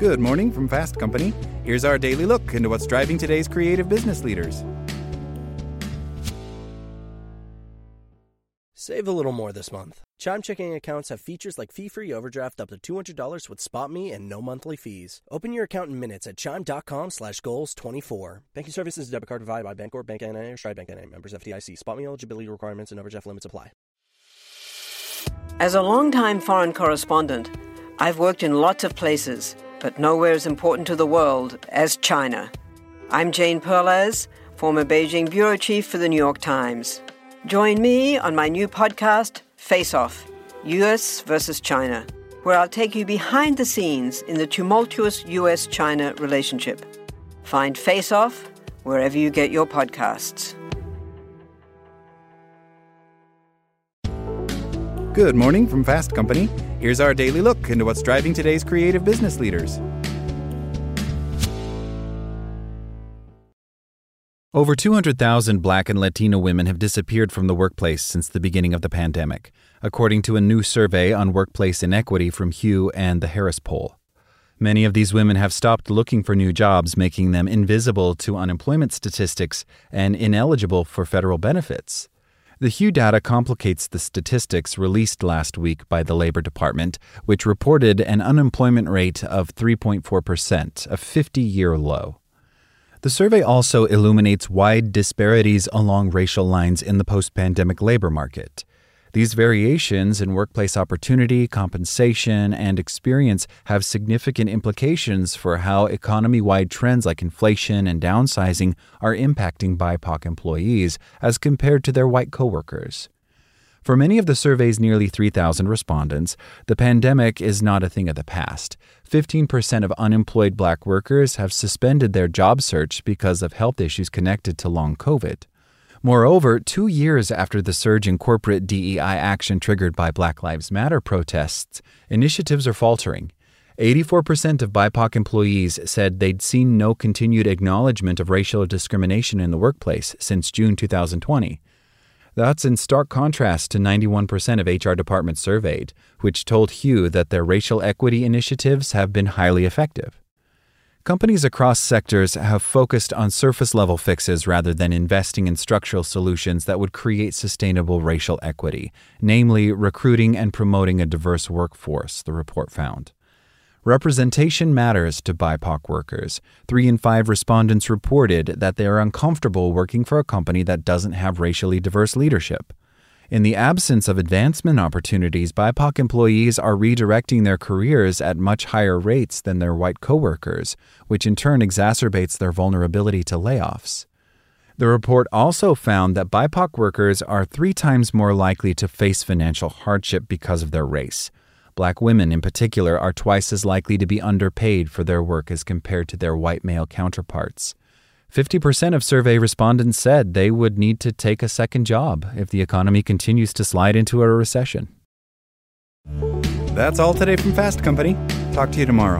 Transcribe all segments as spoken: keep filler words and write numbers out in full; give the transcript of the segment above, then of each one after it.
Good morning from Fast Company. Here's our daily look into what's driving today's creative business leaders. Save a little more this month. Chime checking accounts have features like fee-free overdraft up to two hundred dollars with SpotMe and no monthly fees. Open your account in minutes at chime.com slash goals 24. Banking services debit card provided by Bancorp, Bank N A, or Stride Bank N A. Members F D I C. SpotMe eligibility requirements and overdraft limits apply. As a longtime foreign correspondent, I've worked in lots of places, but nowhere as important to the world as China. I'm Jane Perlez, former Beijing bureau chief for the New York Times. Join me on my new podcast, Face Off, U S versus China, where I'll take you behind the scenes in the tumultuous U S China relationship. Find Face Off wherever you get your podcasts. Good morning from Fast Company. Here's our daily look into what's driving today's creative business leaders. Over two hundred thousand Black and Latino women have disappeared from the workplace since the beginning of the pandemic, according to a new survey on workplace inequity from Hugh and the Harris Poll. Many of these women have stopped looking for new jobs, making them invisible to unemployment statistics and ineligible for federal benefits. The Hugh data complicates the statistics released last week by the Labor Department, which reported an unemployment rate of three point four percent, a fifty-year low. The survey also illuminates wide disparities along racial lines in the post-pandemic labor market. These variations in workplace opportunity, compensation, and experience have significant implications for how economy-wide trends like inflation and downsizing are impacting B I P O C employees as compared to their white coworkers. For many of the survey's nearly three thousand respondents, the pandemic is not a thing of the past. fifteen percent of unemployed Black workers have suspended their job search because of health issues connected to long COVID. Moreover, two years after the surge in corporate D E I action triggered by Black Lives Matter protests, initiatives are faltering. eighty-four percent of B I P O C employees said they'd seen no continued acknowledgement of racial discrimination in the workplace since June two thousand twenty. That's in stark contrast to ninety-one percent of H R departments surveyed, which told Hugh that their racial equity initiatives have been highly effective. Companies across sectors have focused on surface-level fixes rather than investing in structural solutions that would create sustainable racial equity, namely recruiting and promoting a diverse workforce, the report found. Representation matters to B I P O C workers. Three in five respondents reported that they are uncomfortable working for a company that doesn't have racially diverse leadership. In the absence of advancement opportunities, B I P O C employees are redirecting their careers at much higher rates than their white coworkers, which in turn exacerbates their vulnerability to layoffs. The report also found that B I P O C workers are three times more likely to face financial hardship because of their race. Black women in particular are twice as likely to be underpaid for their work as compared to their white male counterparts. fifty percent of survey respondents said they would need to take a second job if the economy continues to slide into a recession. That's all today from Fast Company. Talk to you tomorrow.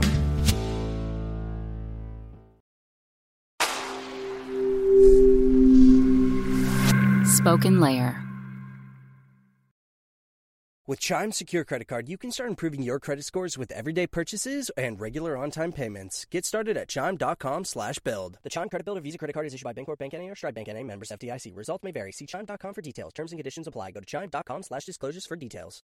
Spoken Layer. With Chime's secure credit card, you can start improving your credit scores with everyday purchases and regular on-time payments. Get started at chime.com slash build. The Chime Credit Builder Visa Credit Card is issued by Bancorp, Bank N A, or Stride Bank N A. Members F D I C. Results may vary. See chime dot com for details. Terms and conditions apply. Go to chime.com slash disclosures for details.